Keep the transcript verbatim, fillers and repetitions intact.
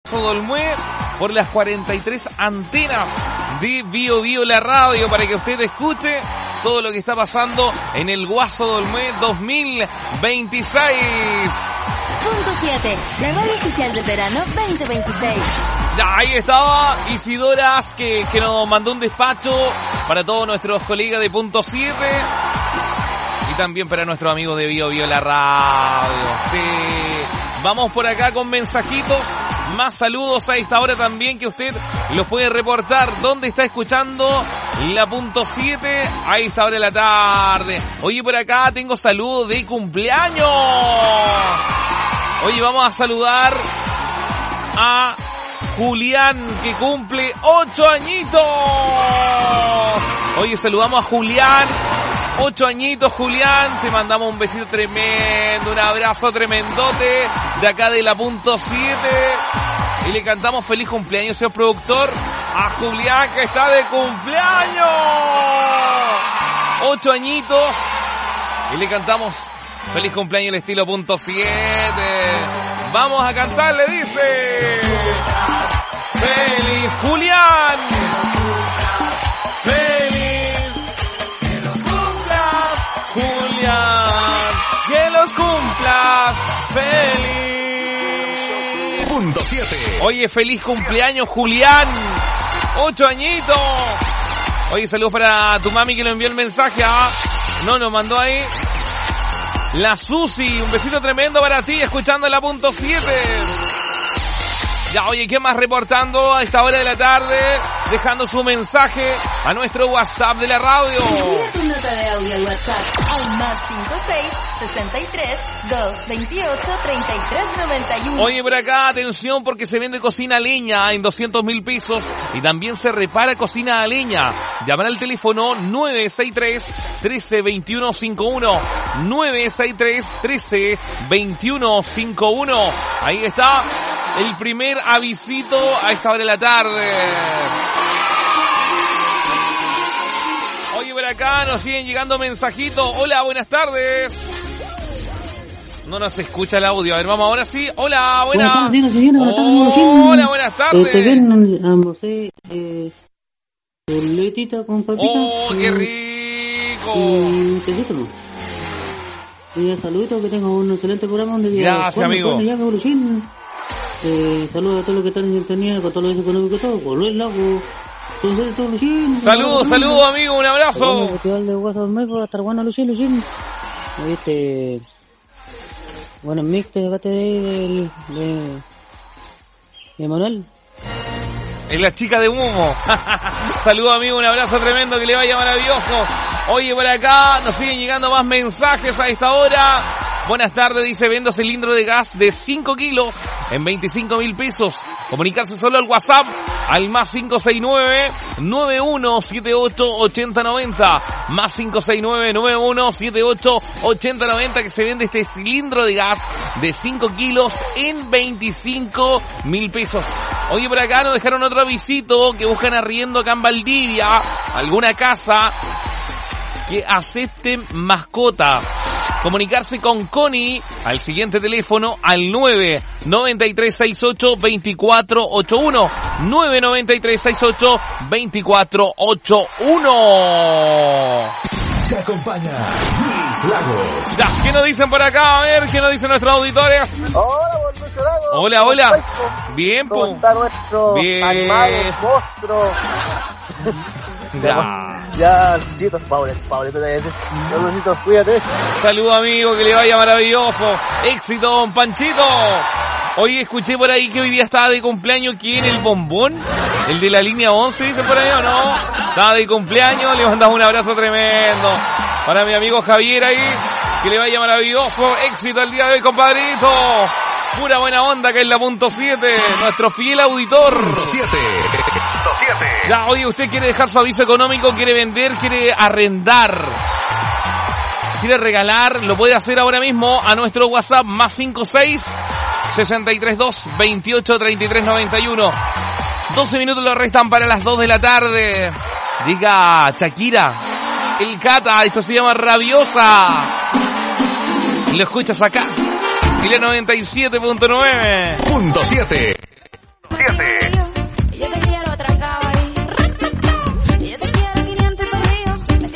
Dolmué por las cuarenta y tres antenas de Bio Bio la radio para que usted escuche todo lo que está pasando en el Guaso Dolmué dos mil veintiséis. Punto siete, la radio oficial del verano veinte veintiséis. Ahí estaba Isidoras que, que nos mandó un despacho para todos nuestros colegas de Punto siete y también para nuestros amigos de Bio Bio la radio. Sí. Vamos por acá con mensajitos. Más saludos a esta hora también que usted los puede reportar. ¿Dónde está escuchando la Punto siete a esta hora de la tarde? Oye, por acá tengo saludos de cumpleaños. Oye, vamos a saludar a Julián, que cumple ocho añitos. Oye, saludamos a Julián. Ocho añitos, Julián. Te mandamos un besito tremendo, un abrazo tremendote de acá de la Punto siete. Y le cantamos feliz cumpleaños, señor productor, a Julián, que está de cumpleaños. Ocho añitos. Y le cantamos feliz cumpleaños el estilo Punto siete. Vamos a cantar, le dice. ¡Feliz Julián! ¡Feliz! ¡Que los cumplas, Julián! ¡Que los cumplas! ¡Feliz! Punto siete. Oye, feliz cumpleaños, Julián. Ocho añitos. Oye, saludos para tu mami que le envió el mensaje. ¿Ah? No, nos mandó ahí. La Susi, un besito tremendo para ti, escuchando la Punto siete. Ya, oye, ¿qué más reportando a esta hora de la tarde? Dejando su mensaje a nuestro WhatsApp de la radio. Envía tu nota de audio al WhatsApp al más cinco seis, sesenta y tres, dos veintiocho, treinta y tres noventa y uno. Oye, por acá, atención, porque se vende cocina a leña en doscientos mil pesos y también se repara cocina a leña. Llaman al teléfono nueve seis tres, trece, veintiuno cincuenta y uno. nueve seis tres, trece, veintiuno cincuenta y uno. Ahí está el primer avisito a esta hora de la tarde. Oye, por acá nos siguen llegando mensajitos. Hola, buenas tardes. No nos escucha el audio. A ver, vamos ahora sí. Hola, buenas. Buenas tardes, señora. Buenas tardes, Hola, buenas tardes. Eh, te ven, no sé, eh, chuletita con papita. Oh, qué eh, rico. Y tecito, ¿no? Y saluditos, que tengan un excelente programa donde diga. Gracias, amigo. Ya, eh, saludos a todos los que están en sintonía, con todo lo económico y todo. Por el lago. Saludos, saludos, amigo. Un abrazo. Bueno, el festival de WhatsApp me va a estar bueno, Lucín, Lucín. ¿Viste? Bueno, mixte, acá de, de, de Manuel. Es la chica de humo. Saludos, amigo, un abrazo tremendo, que le vaya maravilloso. Oye, por acá nos siguen llegando más mensajes a esta hora. Buenas tardes, dice, vendo cilindro de gas de cinco kilos en veinticinco mil pesos. Comunicarse solo al WhatsApp al más cinco seis nueve, nueve uno siete ocho, ocho cero nueve cero. Más cinco seis nueve, nueve uno siete ocho, ocho cero nueve cero, que se vende este cilindro de gas de cinco kilos en veinticinco mil pesos. Oye, por acá nos dejaron otro avisito, que buscan arriendo acá en Valdivia, alguna casa que acepten mascota. Comunicarse con Connie al siguiente teléfono al nueve nueve tres seis ocho, dos cuatro ocho uno. nueve nueve tres seis ocho, dos cuatro ocho uno. Te acompaña Luis Lagos. Ya, ¿qué nos dicen por acá? A ver, ¿qué nos dicen nuestros auditores? Hola, Luis Lagos. Hola, hola. Bien, ¿cómo po. está nuestro Bien. animal, monstruo? Ya. Ya, chitos, Paulito, Paulito, Paulito, cuídate. Saludos, amigo, que le vaya maravilloso. Éxito, don Panchito. Hoy escuché por ahí que hoy día estaba de cumpleaños. ¿Quién? ¿El bombón? ¿El de la línea once, dice por ahí o no? Estaba de cumpleaños, le mandamos un abrazo tremendo. Para mi amigo Javier ahí, que le vaya maravilloso. Éxito el día de hoy, compadrito. Pura buena onda, que es la Punto siete, nuestro fiel auditor. Punto siete. Punto siete. Ya, oye, usted quiere dejar su aviso económico, quiere vender, quiere arrendar, quiere regalar, lo puede hacer ahora mismo a nuestro WhatsApp más cinco seis, sesenta y tres dos, veintiocho, treinta y tres noventa y uno. doce minutos lo restan para las dos de la tarde. Diga Shakira, el Cata, esto se llama Rabiosa. Lo escuchas acá. Y la noventa y siete punto nueve. Punto siete.